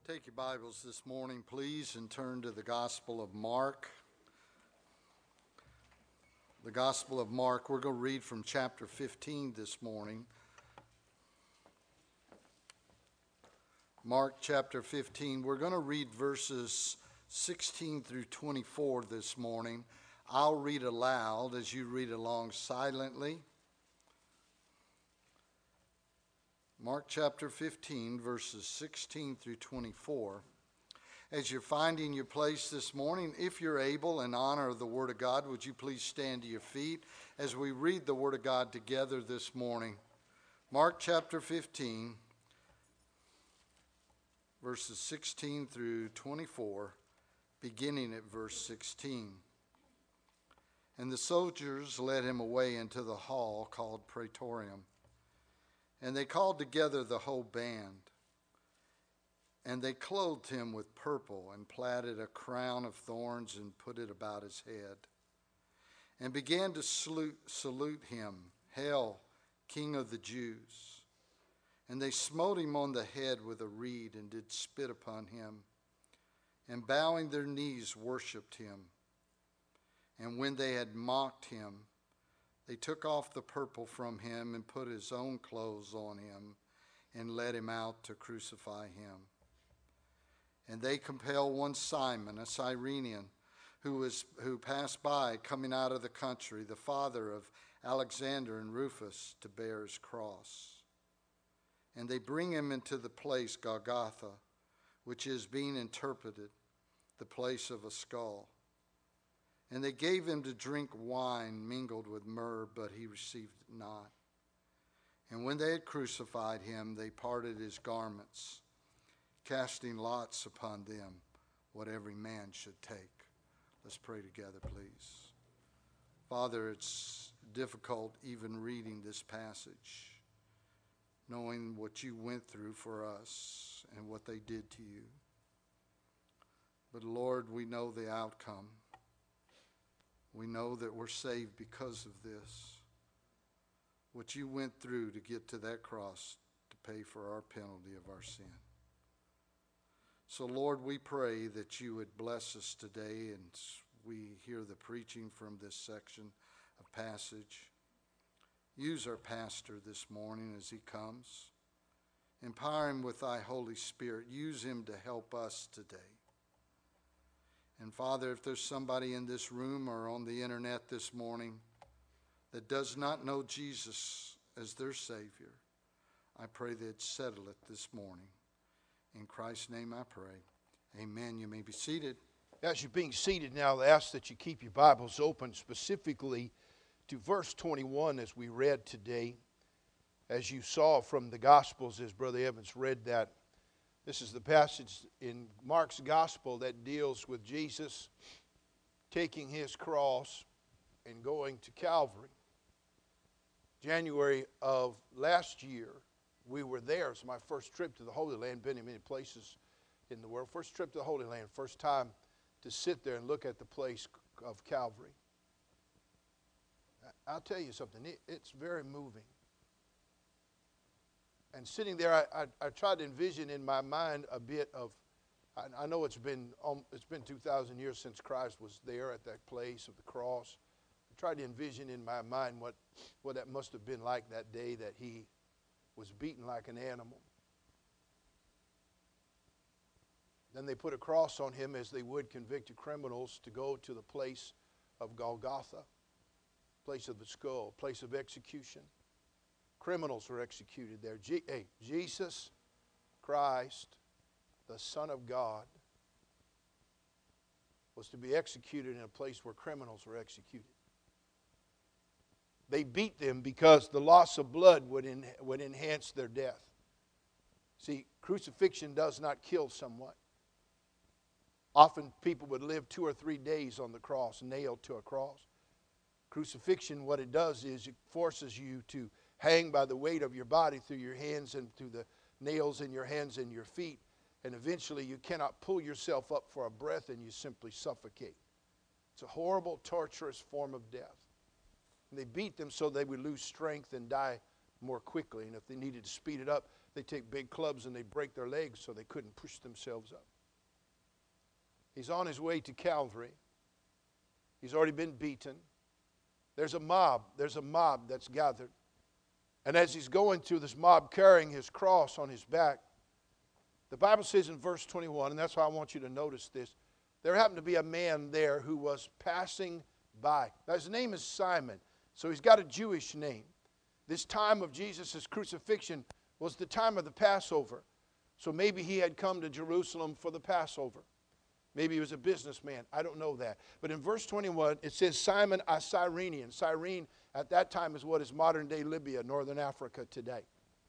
Take your Bibles this morning, please, and turn to the Gospel of Mark. The Gospel of Mark, we're going to read from chapter 15 this morning. Mark chapter 15, we're going to read verses 16 through 24 this morning. I'll read aloud as you read along silently. Mark chapter 15, verses 16 through 24. As you're finding your place this morning, if you're able, in honor of the Word of God, would you please stand to your feet as we read the Word of God together this morning. Mark chapter 15, verses 16 through 24, beginning at verse 16. And the soldiers led him away into the hall called Praetorium. And they called together the whole band. And they clothed him with purple and platted a crown of thorns and put it about his head. And began to salute him, "Hail, King of the Jews." And they smote him on the head with a reed and did spit upon him. And bowing their knees worshipped him. And when they had mocked him, they took off the purple from him and put his own clothes on him and led him out to crucify him. And they compelled one Simon, a Cyrenian, who passed by coming out of the country, the father of Alexander and Rufus, to bear his cross. And they bring him into the place Golgotha, which is being interpreted, the place of a skull. And they gave him to drink wine mingled with myrrh, but he received it not. And when they had crucified him, they parted his garments, casting lots upon them what every man should take. Let's pray together, please. Father, it's difficult even reading this passage, knowing what you went through for us and what they did to you. But Lord, we know the outcome. We know that we're saved because of this. What you went through to get to that cross to pay for our penalty of our sin. So Lord, we pray that you would bless us today and we hear the preaching from this section of passage. Use our pastor this morning as he comes. Empower him with thy Holy Spirit. Use him to help us today. And Father, if there's somebody in this room or on the internet this morning that does not know Jesus as their Savior, I pray they'd settle it this morning. In Christ's name I pray. Amen. You may be seated. As you're being seated now, I ask that you keep your Bibles open specifically to verse 21 as we read today. As you saw from the Gospels, as Brother Evans read that, this is the passage in Mark's Gospel that deals with Jesus taking his cross and going to Calvary. January of last year, we were there. It's my first trip to the Holy Land, been in many places in the world. First trip to the Holy Land, first time to sit there and look at the place of Calvary. I'll tell you something, it's very moving. And sitting there, I tried to envision in my mind a bit of, I know it's been 2,000 years since Christ was there at that place of the cross. I tried to envision in my mind what that must have been like that day that he was beaten like an animal. Then they put a cross on him as they would convicted criminals to go to the place of Golgotha, place of the skull, place of execution. Criminals were executed there. Jesus Christ, the Son of God, was to be executed in a place where criminals were executed. They beat them because the loss of blood would enhance their death. See, crucifixion does not kill someone. Often people would live 2 or 3 days on the cross, nailed to a cross. Crucifixion, what it does is it forces you to hang by the weight of your body through your hands and through the nails in your hands and your feet. And eventually you cannot pull yourself up for a breath and you simply suffocate. It's a horrible, torturous form of death. And they beat them so they would lose strength and die more quickly. And if they needed to speed it up, They take big clubs and they break their legs so they couldn't push themselves up. He's on his way to Calvary. He's already been beaten. There's a mob that's gathered. And as he's going through this mob carrying his cross on his back, the Bible says in verse 21, and that's why I want you to notice this, there happened to be a man there who was passing by. Now his name is Simon, so he's got a Jewish name. This time of Jesus' crucifixion was the time of the Passover. So maybe he had come to Jerusalem for the Passover. Maybe he was a businessman. I don't know that. But in verse 21, it says Simon a Cyrenian. Cyrene at that time is what is modern-day Libya, northern Africa today.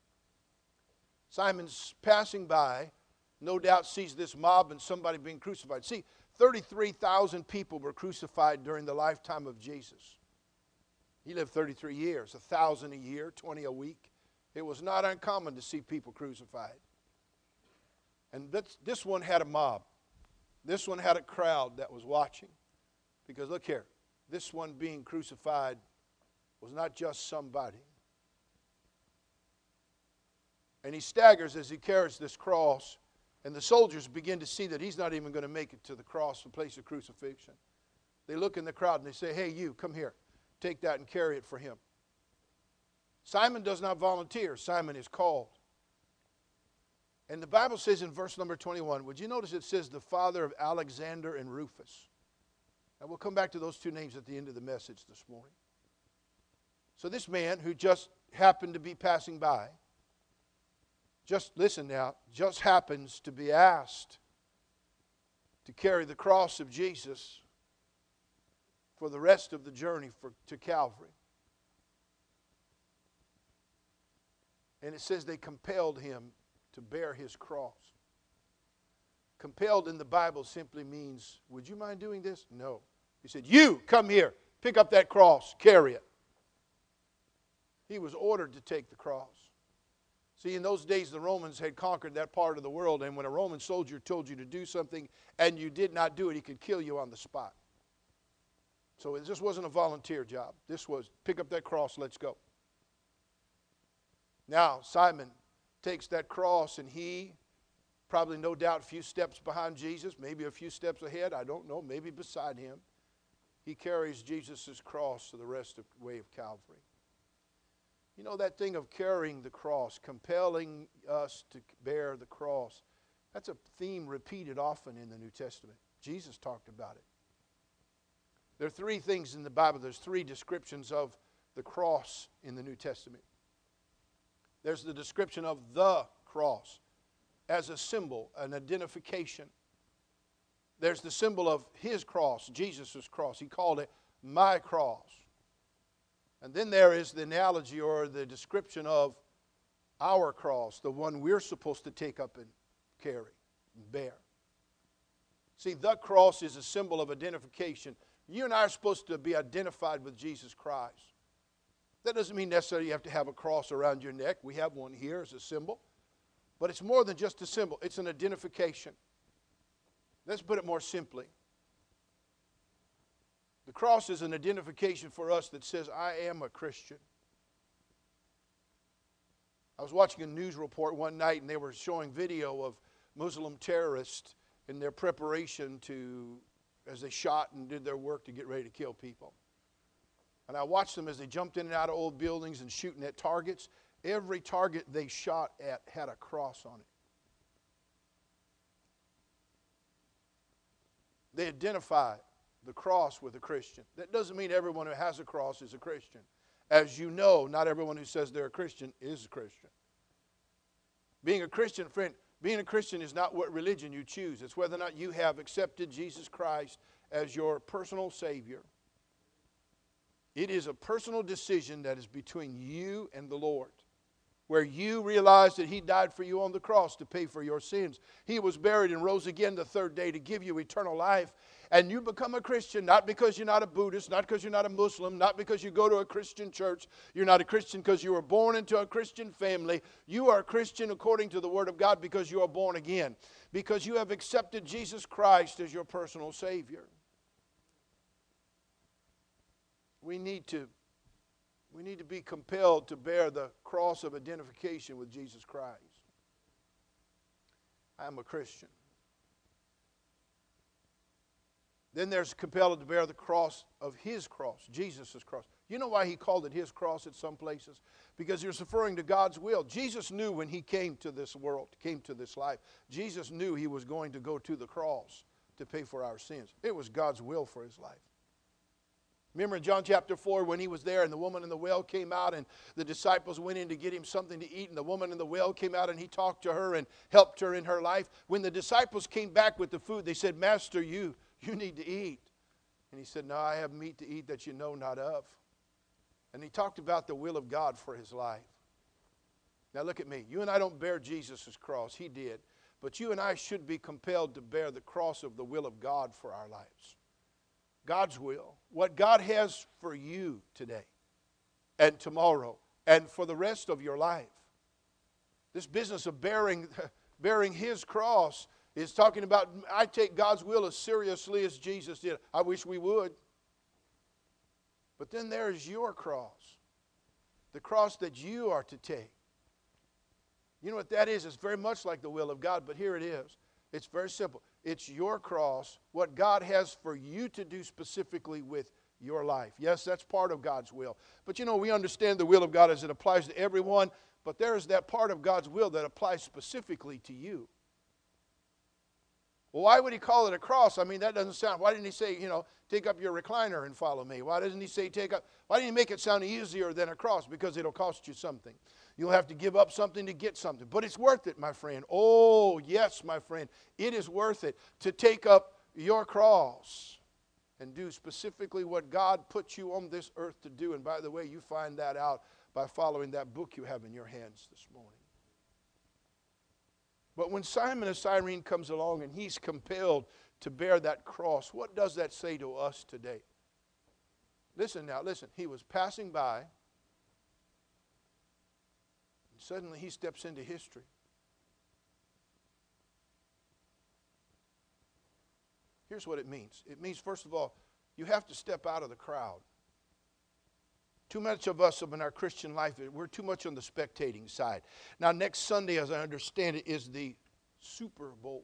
Simon's passing by, no doubt sees this mob and somebody being crucified. See, 33,000 people were crucified during the lifetime of Jesus. He lived 33 years, 1,000 a year, 20 a week. It was not uncommon to see people crucified. And this one had a mob. This one had a crowd that was watching. Because look here, this one being crucified was not just somebody. And he staggers as he carries this cross, and the soldiers begin to see that he's not even going to make it to the cross, the place of crucifixion. They look in the crowd and they say, hey, you, come here. Take that and carry it for him. Simon does not volunteer. Simon is called. And the Bible says in verse number 21, would you notice it says the father of Alexander and Rufus. And we'll come back to those two names at the end of the message this morning. So this man who just happened to be passing by, just listen now, just happens to be asked to carry the cross of Jesus for the rest of the journey to Calvary. And it says they compelled him to bear his cross. Compelled in the Bible simply means, would you mind doing this? No. He said, you, come here, pick up that cross, carry it. He was ordered to take the cross. See, in those days, the Romans had conquered that part of the world, and when a Roman soldier told you to do something and you did not do it, he could kill you on the spot. So it just wasn't a volunteer job. This was, pick up that cross, let's go. Now, Simon takes that cross, and he, probably no doubt a few steps behind Jesus, maybe a few steps ahead, I don't know, maybe beside him. He carries Jesus' cross to the rest of the way of Calvary. You know that thing of carrying the cross, compelling us to bear the cross, that's a theme repeated often in the New Testament. Jesus talked about it. There are three things in the Bible. There's three descriptions of the cross in the New Testament. There's the description of the cross as a symbol, an identification. There's the symbol of his cross, Jesus' cross. He called it my cross. And then there is the analogy or the description of our cross, the one we're supposed to take up and carry and bear. See, the cross is a symbol of identification. You and I are supposed to be identified with Jesus Christ. That doesn't mean necessarily you have to have a cross around your neck. We have one here as a symbol. But it's more than just a symbol. It's an identification. Let's put it more simply. The cross is an identification for us that says, I am a Christian. I was watching a news report one night, and they were showing video of Muslim terrorists in their preparation as they shot and did their work to get ready to kill people. And I watched them as they jumped in and out of old buildings and shooting at targets. Every target they shot at had a cross on it. They identified the cross with a Christian. That doesn't mean everyone who has a cross is a Christian. As you know, not everyone who says they're a Christian is a Christian. Being a Christian, friend, being a Christian is not what religion you choose. It's whether or not you have accepted Jesus Christ as your personal Savior. It is a personal decision that is between you and the Lord, where you realize that He died for you on the cross to pay for your sins. He was buried and rose again the third day to give you eternal life. And you become a Christian not because you're not a Buddhist, not because you're not a Muslim, not because you go to a Christian church. You're not a Christian because you were born into a Christian family. You are a Christian according to the Word of God because you are born again, because you have accepted Jesus Christ as your personal Savior. We need to be compelled to bear the cross of identification with Jesus Christ. I am a Christian. Then there's compelled to bear the cross of his cross, Jesus' cross. You know why he called it his cross at some places? Because he was referring to God's will. Jesus knew when he came to this world, came to this life, Jesus knew he was going to go to the cross to pay for our sins. It was God's will for his life. Remember in John chapter 4 when he was there and the woman in the well came out and the disciples went in to get him something to eat, and the woman in the well came out and he talked to her and helped her in her life. When the disciples came back with the food, they said, Master, you need to eat. And he said, no, I have meat to eat that you know not of. And he talked about the will of God for his life. Now look at me. You and I don't bear Jesus' cross. He did. But you and I should be compelled to bear the cross of the will of God for our lives. God's will. What God has for you today and tomorrow and for the rest of your life. This business of bearing his cross is talking about, I take God's will as seriously as Jesus did. I wish we would. But then there's your cross. The cross that you are to take. You know what that is? It's very much like the will of God, but here it is. It's very simple. It's your cross, what God has for you to do specifically with your life. Yes, that's part of God's will. But you know, we understand the will of God as it applies to everyone, but there is that part of God's will that applies specifically to you. Well, why would he call it a cross? I mean, that doesn't sound, why didn't he say, take up your recliner and follow me? Why doesn't he say why didn't he make it sound easier than a cross? Because it'll cost you something. You'll have to give up something to get something. But it's worth it, my friend. Oh, yes, my friend. It is worth it to take up your cross and do specifically what God put you on this earth to do. And by the way, you find that out by following that book you have in your hands this morning. But when Simon of Cyrene comes along and he's compelled to bear that cross, what does that say to us today? Listen now, listen. He was passing by, and suddenly he steps into history. Here's what it means. It means, first of all, you have to step out of the crowd. Too much of us in our Christian life, we're too much on the spectating side. Now, next Sunday, as I understand it, is the Super Bowl.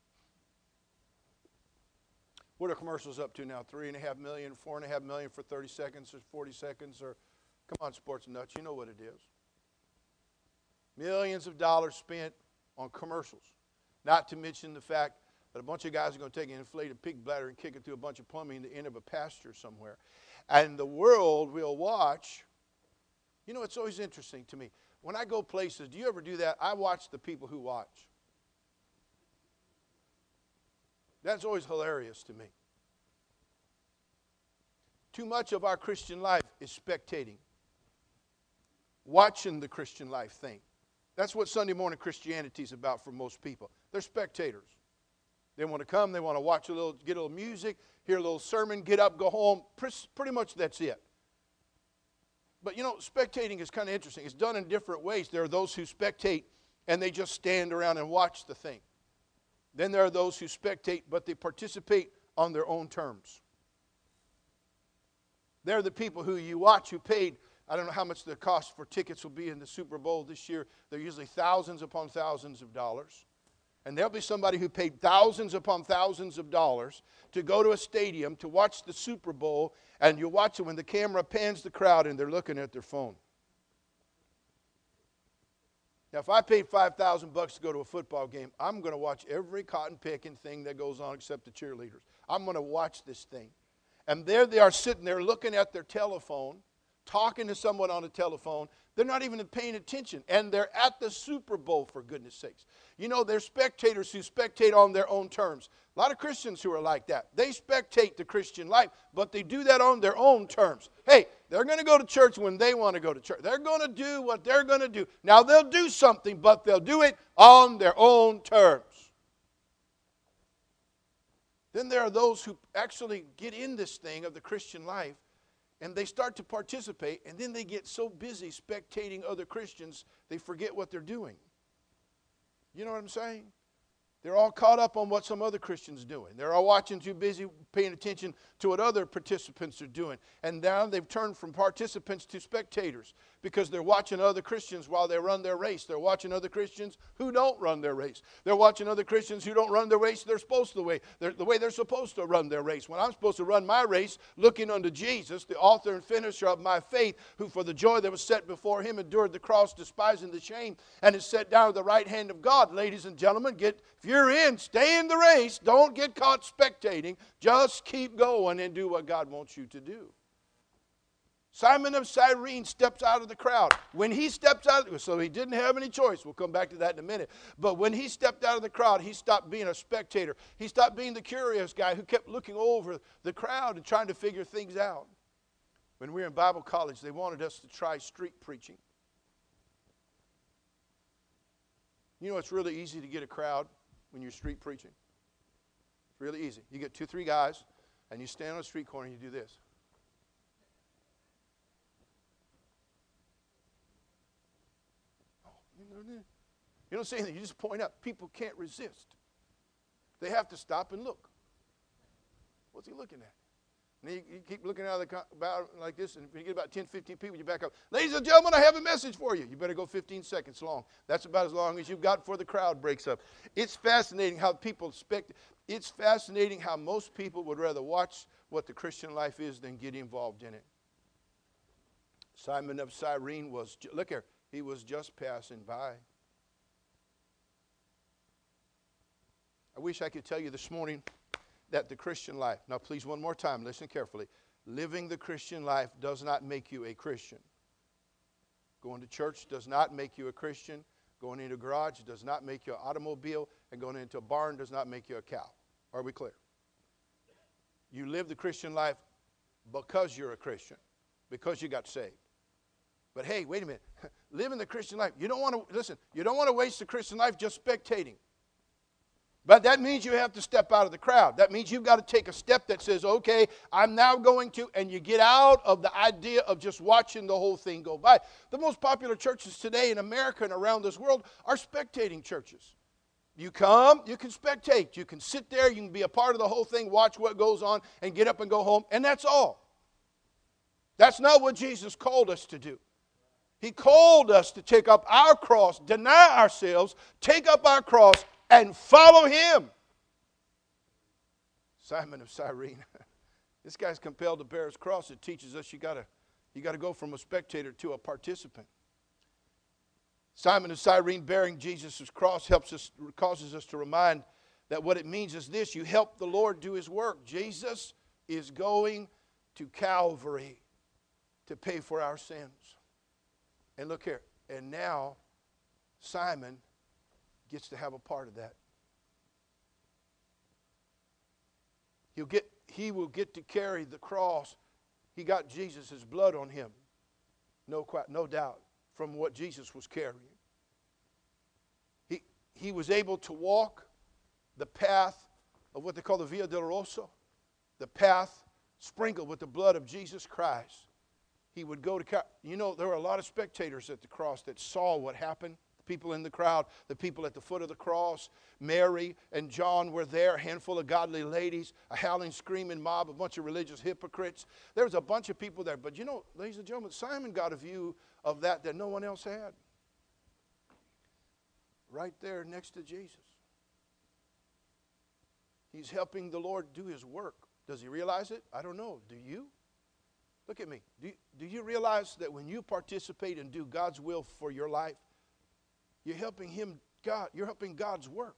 What are commercials up to now? 3.5 million, 4.5 million for 30 seconds or 40 seconds? Or come on, sports nuts, you know what it is. Millions of dollars spent on commercials. Not to mention the fact that a bunch of guys are going to take an inflated pig bladder and kick it through a bunch of plumbing in the end of a pasture somewhere. And the world will watch. You know, it's always interesting to me. When I go places, do you ever do that? I watch the people who watch. That's always hilarious to me. Too much of our Christian life is spectating. Watching the Christian life thing. That's what Sunday morning Christianity is about for most people. They're spectators. They want to come, they want to watch get a little music, hear a little sermon, get up, go home. Pretty much that's it. But you know, spectating is kind of interesting. It's done in different ways. There are those who spectate and they just stand around and watch the thing. Then there are those who spectate, but they participate on their own terms. They're the people who you watch who paid, I don't know how much the cost for tickets will be in the Super Bowl this year. They're usually thousands upon thousands of dollars. And there'll be somebody who paid thousands upon thousands of dollars to go to a stadium to watch the Super Bowl, and you watch it when the camera pans the crowd and they're looking at their phone. Now, if I paid $5,000 to go to a football game, I'm going to watch every cotton-picking thing that goes on except the cheerleaders. I'm going to watch this thing. And there they are sitting there looking at their telephone, talking to someone on the telephone. They're not even paying attention. And they're at the Super Bowl, for goodness sakes. You know, they're spectators who spectate on their own terms. A lot of Christians who are like that. They spectate the Christian life, but they do that on their own terms. Hey, they're going to go to church when they want to go to church. They're going to do what they're going to do. Now, they'll do something, but they'll do it on their own terms. Then there are those who actually get in this thing of the Christian life, and they start to participate, and then they get so busy spectating other Christians, they forget what they're doing. You know what I'm saying? They're all caught up on what some other Christian's doing. They're all watching, too busy paying attention to what other participants are doing. And now they've turned from participants to spectators. because they're watching other Christians while they run their race. They're watching other Christians who don't run their race. They're watching other Christians who don't run their race the way they're supposed to run their race. When I'm supposed to run my race looking unto Jesus, the author and finisher of my faith, who for the joy that was set before him endured the cross, despising the shame, and is set down at the right hand of God. Ladies and gentlemen, if you're in, stay in the race. Don't get caught spectating. Just keep going and do what God wants you to do. Simon of Cyrene steps out of the crowd. When he steps out, so he didn't have any choice. We'll come back to that in a minute. But when he stepped out of the crowd, he stopped being a spectator. He stopped being the curious guy who kept looking over the crowd and trying to figure things out. When we were in Bible college, they wanted us to try street preaching. You know, it's really easy to get a crowd when you're street preaching. It's really easy. You get 2-3 guys, and you stand on a street corner and you do this. You don't say anything. You just point up. People can't resist. They have to stop and look. What's he looking at? And you keep looking out of the about like this, and if you get about 10, 15 people, you back up. Ladies and gentlemen, I have a message for you. You better go 15 seconds long. That's about as long as you've got before the crowd breaks up. It's fascinating how people expect. It's fascinating how most people would rather watch what the Christian life is than get involved in it. Simon of Cyrene was, look here, he was just passing by. I wish I could tell you this morning that the Christian life, now please one more time, listen carefully. Living the Christian life does not make you a Christian. Going to church does not make you a Christian. Going into a garage does not make you an automobile. And going into a barn does not make you a cow. Are we clear? You live the Christian life because you're a Christian, because you got saved. But hey, wait a minute. Living the Christian life, you don't want to waste the Christian life just spectating. But that means you have to step out of the crowd. That means you've got to take a step that says, okay, I'm now going to, and you get out of the idea of just watching the whole thing go by. The most popular churches today in America and around this world are spectating churches. You come, you can spectate. You can sit there, you can be a part of the whole thing, watch what goes on, and get up and go home, and that's all. That's not what Jesus called us to do. He called us to take up our cross, deny ourselves, take up our cross, and follow him. Simon of Cyrene. This guy's compelled to bear his cross. It teaches us you got to go from a spectator to a participant. Simon of Cyrene bearing Jesus' cross causes us to remind that what it means is this: you help the Lord do his work. Jesus is going to Calvary to pay for our sins. And look here, and now Simon gets to have a part of that. He will get to carry the cross. He got Jesus' blood on him. No doubt, from what Jesus was carrying. He was able to walk the path of what they call the Via Dolorosa, the path sprinkled with the blood of Jesus Christ. He would go to, there were a lot of spectators at the cross that saw what happened. People in the crowd, the people at the foot of the cross. Mary and John were there, a handful of godly ladies, a howling, screaming mob, a bunch of religious hypocrites. There was a bunch of people there. But ladies and gentlemen, Simon got a view of that no one else had. Right there next to Jesus. He's helping the Lord do his work. Does he realize it? I don't know. Do you? Look at me. Do you realize that when you participate and do God's will for your life, you're helping you're helping God's work.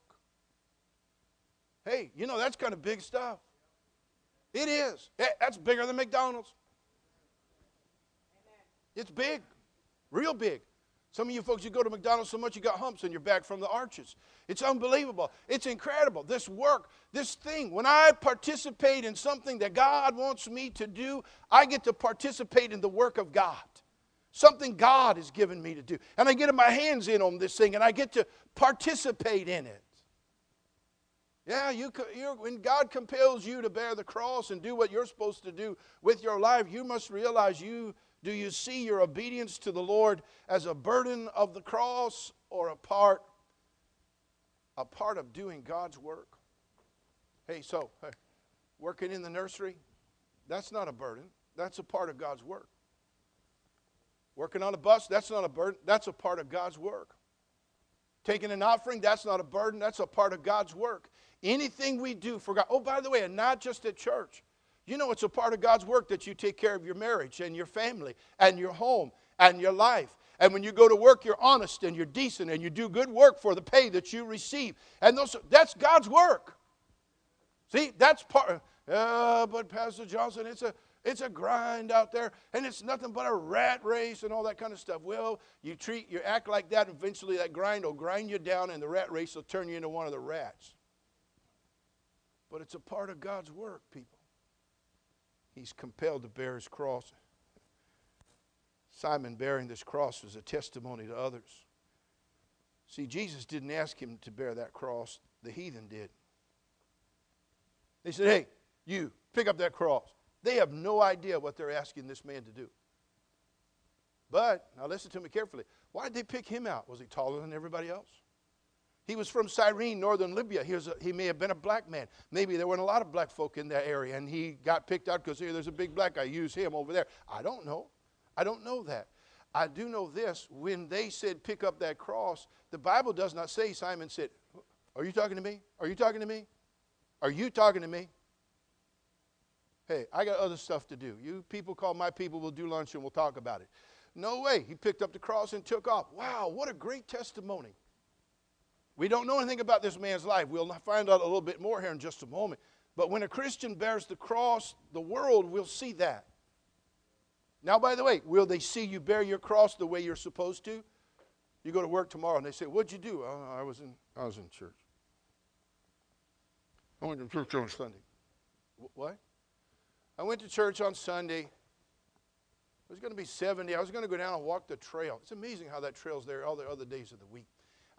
Hey, that's kind of big stuff. It is. That's bigger than McDonald's. It's big. Real big. Some of you folks, you go to McDonald's so much you got humps in your back from the arches. It's unbelievable. It's incredible. This work, this thing, when I participate in something that God wants me to do, I get to participate in the work of God. Something God has given me to do. And I get my hands in on this thing and I get to participate in it. Yeah, when God compels you to bear the cross and do what you're supposed to do with your life, you must realize do you see your obedience to the Lord as a burden of the cross or a part of doing God's work? Hey, working in the nursery, that's not a burden. That's a part of God's work. Working on a bus, that's not a burden. That's a part of God's work. Taking an offering, that's not a burden. That's a part of God's work. Anything we do for God. Oh, by the way, and not just at church. You know it's a part of God's work that you take care of your marriage and your family and your home and your life. And when you go to work, you're honest and you're decent and you do good work for the pay that you receive. And that's God's work. See, that's part. But Pastor Johnson, it's a grind out there, and it's nothing but a rat race and all that kind of stuff. Well, you act like that, and eventually that grind will grind you down, and the rat race will turn you into one of the rats. But it's a part of God's work, people. He's compelled to bear his cross. Simon bearing this cross was a testimony to others. See, Jesus didn't ask him to bear that cross. The heathen did. They said, hey, you, pick up that cross. They have no idea what they're asking this man to do. But, now listen to me carefully. Why did they pick him out? Was he taller than everybody else? He was from Cyrene, northern Libya. He may have been a black man. Maybe there weren't a lot of black folk in that area, and he got picked out because here there's a big black guy. Use him over there. I don't know. I don't know that. I do know this. When they said pick up that cross, the Bible does not say Simon said, are you talking to me? Are you talking to me? Are you talking to me? Hey, I got other stuff to do. You people call my people, we'll do lunch and we'll talk about it. No way. He picked up the cross and took off. Wow, what a great testimony. We don't know anything about this man's life. We'll find out a little bit more here in just a moment. But when a Christian bears the cross, the world will see that. Now, by the way, will they see you bear your cross the way you're supposed to? You go to work tomorrow and they say, what'd you do? Oh, I was in church. I went to church on Sunday. What? I went to church on Sunday. It was going to be 70. I was going to go down and walk the trail. It's amazing how that trail's there all the other days of the week.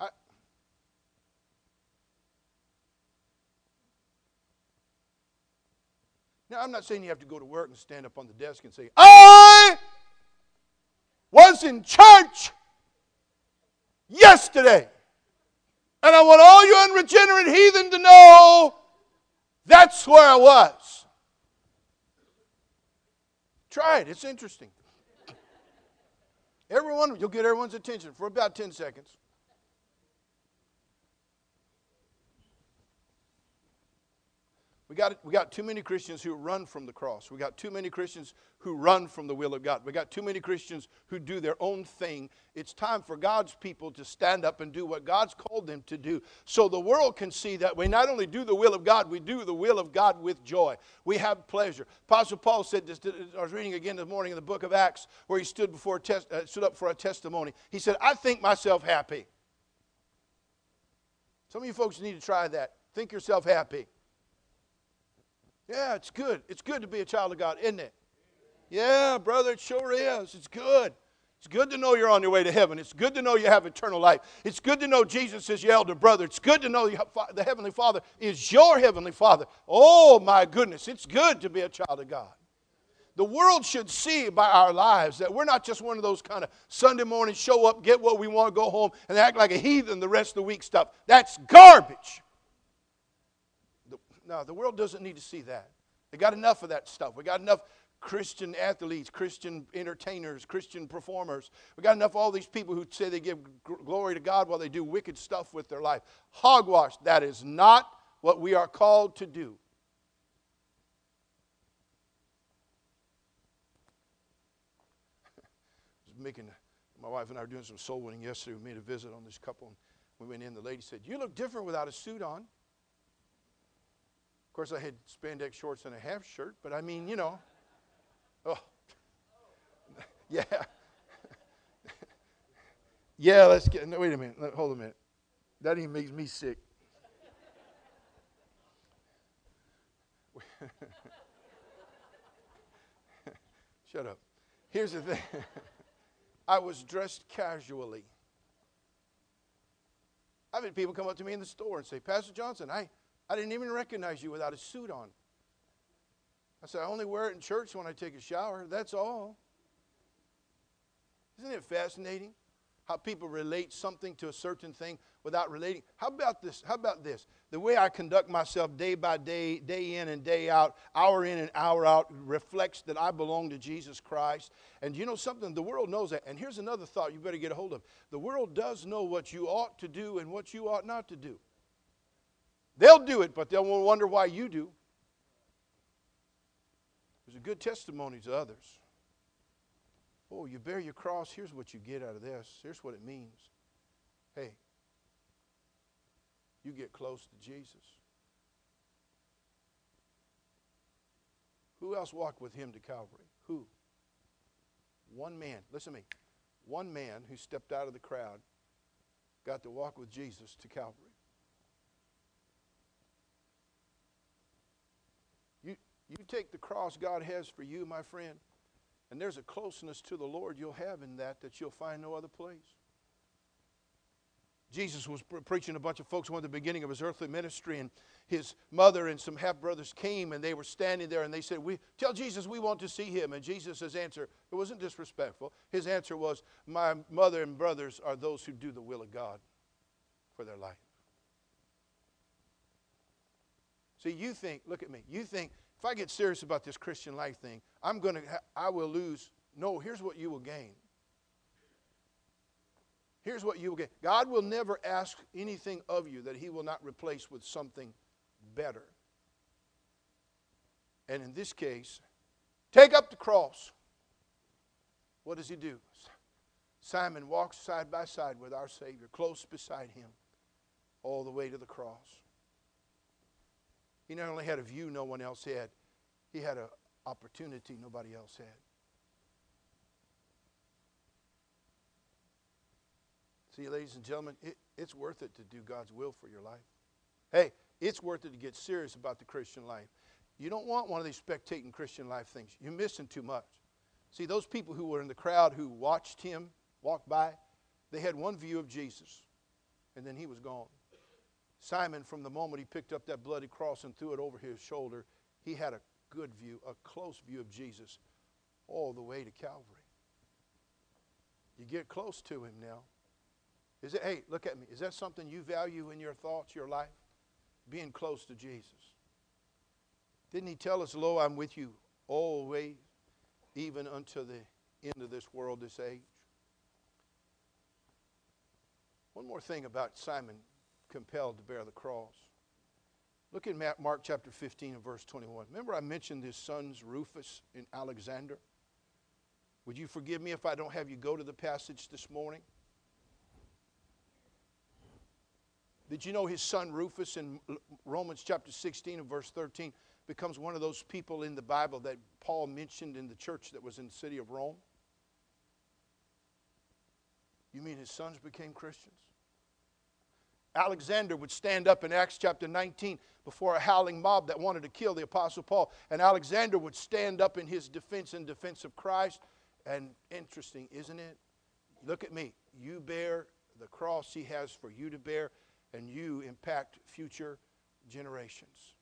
Now, I'm not saying you have to go to work and stand up on the desk and say, I was in church yesterday. And I want all you unregenerate heathen to know that's where I was. Try it. It's interesting. You'll get everyone's attention for about 10 seconds. We got too many Christians who run from the cross. We got too many Christians who run from the will of God. We got too many Christians who do their own thing. It's time for God's people to stand up and do what God's called them to do, so the world can see that we not only do the will of God, we do the will of God with joy. We have pleasure. Apostle Paul said this. I was reading again this morning in the book of Acts, where he stood up for a testimony. He said, I think myself happy. Some of you folks need to try that. Think yourself happy. Yeah, it's good. It's good to be a child of God, isn't it? Yeah, brother, it sure is. It's good. It's good to know you're on your way to heaven. It's good to know you have eternal life. It's good to know Jesus is your elder brother. It's good to know the Heavenly Father is your Heavenly Father. Oh, my goodness. It's good to be a child of God. The world should see by our lives that we're not just one of those kind of Sunday morning show up, get what we want, go home, and act like a heathen the rest of the week stuff. That's garbage. No, the world doesn't need to see that. They got enough of that stuff. We got enough Christian athletes, Christian entertainers, Christian performers. We got enough of all these people who say they give glory to God while they do wicked stuff with their life. Hogwash. That is not what we are called to do. My wife and I were doing some soul winning yesterday. We made a visit on this couple. And we went in. The lady said, you look different without a suit on. Of course, I had spandex shorts and a half shirt, but I mean, you know. Oh. Yeah. Yeah, let's get, no, wait a minute. Hold a minute. That even makes me sick. Shut up. Here's the thing. I was dressed casually. I've had people come up to me in the store and say, Pastor Johnson, I didn't even recognize you without a suit on. I said, I only wear it in church when I take a shower. That's all. Isn't it fascinating how people relate something to a certain thing without relating. How about this? How about this? The way I conduct myself day by day, day in and day out, hour in and hour out, reflects that I belong to Jesus Christ. And you know something? The world knows that. And here's another thought you better get a hold of. The world does know what you ought to do and what you ought not to do. They'll do it, but they'll wonder why you do. There's a good testimony to others. Oh, you bear your cross, here's what you get out of this. Here's what it means. Hey, you get close to Jesus. Who else walked with him to Calvary? Who? One man. Listen to me. One man who stepped out of the crowd got to walk with Jesus to Calvary. You take the cross God has for you, my friend, and there's a closeness to the Lord you'll have in that you'll find no other place. Jesus was preaching to a bunch of folks at the beginning of his earthly ministry, and his mother and some half-brothers came, and they were standing there, and they said, tell Jesus we want to see him. And Jesus' answer, it wasn't disrespectful. His answer was, my mother and brothers are those who do the will of God for their life. See, you think, look at me, you think, if I get serious about this Christian life thing, I will lose. No, here's what you will gain. Here's what you will gain. God will never ask anything of you that he will not replace with something better. And in this case, take up the cross. What does he do? Simon walks side by side with our Savior, close beside him, all the way to the cross. He not only had a view no one else had, he had an opportunity nobody else had. See, ladies and gentlemen, it's worth it to do God's will for your life. Hey, it's worth it to get serious about the Christian life. You don't want one of these spectating Christian life things. You're missing too much. See, those people who were in the crowd who watched him walk by, they had one view of Jesus, and then he was gone. Simon, from the moment he picked up that bloody cross and threw it over his shoulder, he had a good view, a close view of Jesus all the way to Calvary. You get close to him now. Hey, look at me. Is that something you value in your thoughts, your life? Being close to Jesus. Didn't he tell us, lo, I'm with you always, even unto the end of this world, this age? One more thing about Simon compelled to bear the cross. Look at Mark chapter 15 and verse 21. Remember I mentioned his sons Rufus and Alexander? Would you forgive me if I don't have you go to the passage this morning? Did you know his son Rufus in Romans chapter 16 and verse 13 becomes one of those people in the Bible that Paul mentioned in the church that was in the city of Rome? You mean his sons became Christians? Alexander would stand up in Acts chapter 19 before a howling mob that wanted to kill the Apostle Paul. And Alexander would stand up in his defense, in defense of Christ. And interesting, isn't it? Look at me. You bear the cross he has for you to bear, and you impact future generations.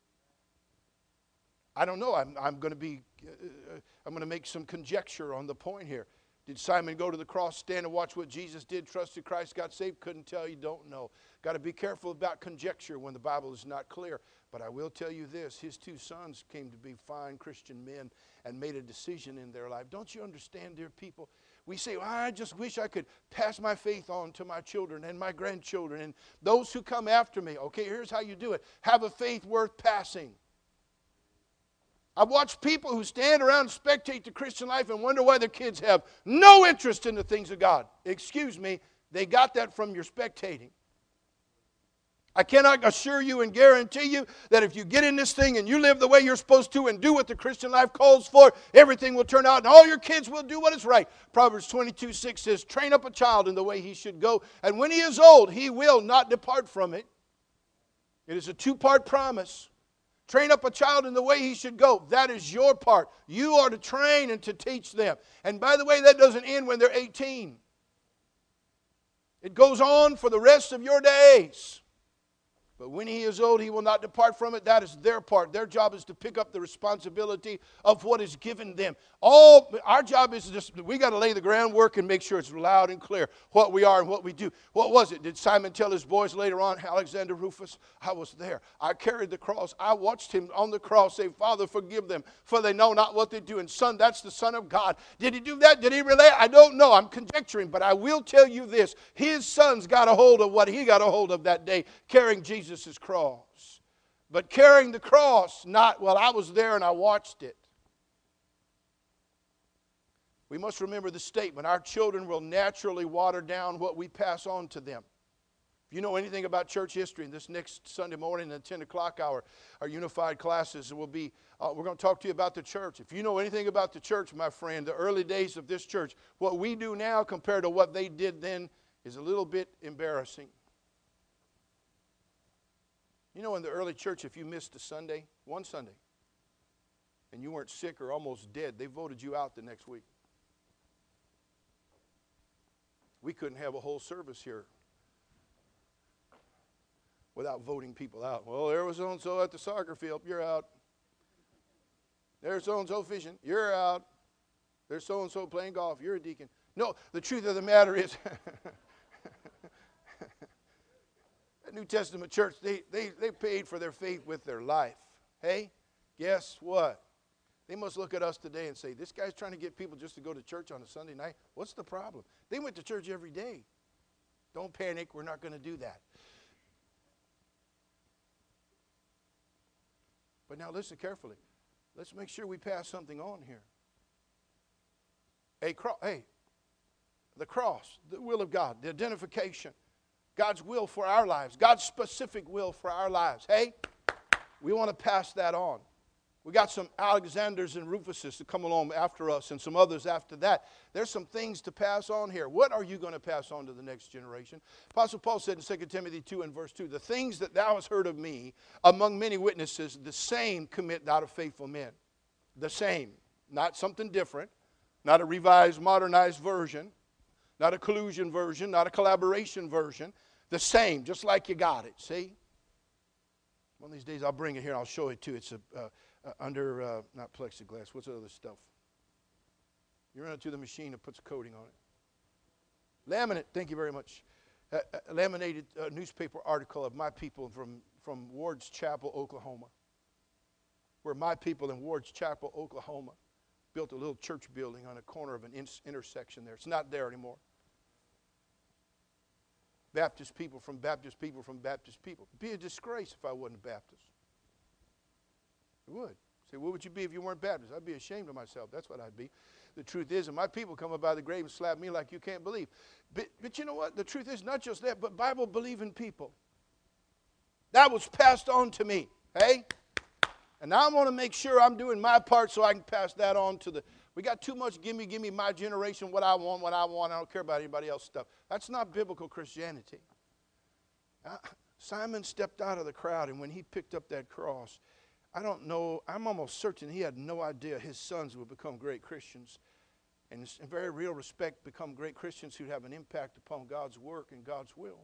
I don't know. I'm going to make some conjecture on the point here. Did Simon go to the cross, stand and watch what Jesus did, trusted Christ, got saved? Couldn't tell you, don't know. Got to be careful about conjecture when the Bible is not clear. But I will tell you this, his two sons came to be fine Christian men and made a decision in their life. Don't you understand, dear people? We say, well, I just wish I could pass my faith on to my children and my grandchildren and those who come after me. Okay, here's how you do it. Have a faith worth passing. I've watched people who stand around and spectate the Christian life and wonder why their kids have no interest in the things of God. Excuse me, they got that from your spectating. I cannot assure you and guarantee you that if you get in this thing and you live the way you're supposed to and do what the Christian life calls for, everything will turn out and all your kids will do what is right. Proverbs 22:6 says, train up a child in the way he should go, and when he is old, he will not depart from it. It is a two-part promise. Train up a child in the way he should go. That is your part. You are to train and to teach them. And by the way, that doesn't end when they're 18. It goes on for the rest of your days. But when he is old, he will not depart from it. That is their part. Their job is to pick up the responsibility of what is given them. Our job is just, we got to lay the groundwork and make sure it's loud and clear what we are and what we do. What was it? Did Simon tell his boys later on, Alexander Rufus, I was there. I carried the cross. I watched him on the cross say, Father, forgive them, for they know not what they do. And son, that's the Son of God. Did he do that? Did he relate? I don't know. I'm conjecturing, but I will tell you this. His sons got a hold of what he got a hold of that day, carrying Jesus' cross. But carrying the cross, not, well, I was there and I watched it. We must remember the statement, our children will naturally water down what we pass on to them. If you know anything about church history, in this next Sunday morning at 10 o'clock hour, our unified classes will be, we're going to talk to you about the church. If you know anything about the church, my friend, the early days of this church, what we do now compared to what they did then is a little bit embarrassing. You know, in the early church, if you missed a Sunday, one Sunday, and you weren't sick or almost dead, they voted you out the next week. We couldn't have a whole service here without voting people out. Well, there was so-and-so at the soccer field, you're out. There's so-and-so fishing, you're out. There's so-and-so playing golf, you're a deacon. No, the truth of the matter is, the New Testament church, they paid for their faith with their life. Hey, guess what? They must look at us today and say, this guy's trying to get people just to go to church on a Sunday night. What's the problem? They went to church every day. Don't panic, we're not going to do that. But now listen carefully. Let's make sure we pass something on here. The cross, the will of God, the identification, God's will for our lives, God's specific will for our lives. Hey, we want to pass that on. We got some Alexanders and Rufuses to come along after us and some others after that. There's some things to pass on here. What are you going to pass on to the next generation? Apostle Paul said in 2 Timothy 2 and verse 2, the things that thou hast heard of me among many witnesses, the same commit thou to faithful men. The same. Not something different. Not a revised, modernized version. Not a collusion version. Not a collaboration version. The same, just like you got it. See? One of these days I'll bring it here and I'll show it to you. It's under, not plexiglass, what's the other stuff? You run it through the machine, it puts a coating on it. Laminate, thank you very much. A laminated newspaper article of my people from Ward's Chapel, Oklahoma. Where my people in Ward's Chapel, Oklahoma built a little church building on a corner of an intersection there. It's not there anymore. Baptist people from Baptist people from Baptist people. It'd be a disgrace if I wasn't Baptist. It would. Say, what would you be if you weren't Baptist? I'd be ashamed of myself. That's what I'd be. The truth is, and my people come up by the grave and slap me like you can't believe. But you know what? The truth is not just that, but Bible-believing people. That was passed on to me. Hey? And now I want to make sure I'm doing my part so I can pass that on to the... We got too much give me my generation, what I want. I don't care about anybody else's stuff. That's not biblical Christianity. Simon stepped out of the crowd, and when he picked up that cross, I don't know, I'm almost certain he had no idea his sons would become great Christians. And in very real respect, become great Christians who have an impact upon God's work and God's will.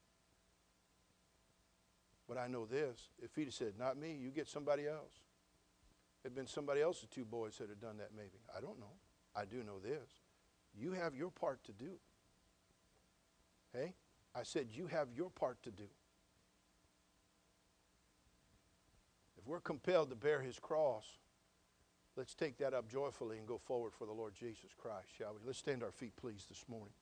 But I know this, if he'd have said, not me, you get somebody else. It'd been somebody else's two boys that had done that maybe. I don't know. I do know this. You have your part to do. Hey, I said you have your part to do. If we're compelled to bear his cross, let's take that up joyfully and go forward for the Lord Jesus Christ, shall we? Let's stand our feet, please, this morning.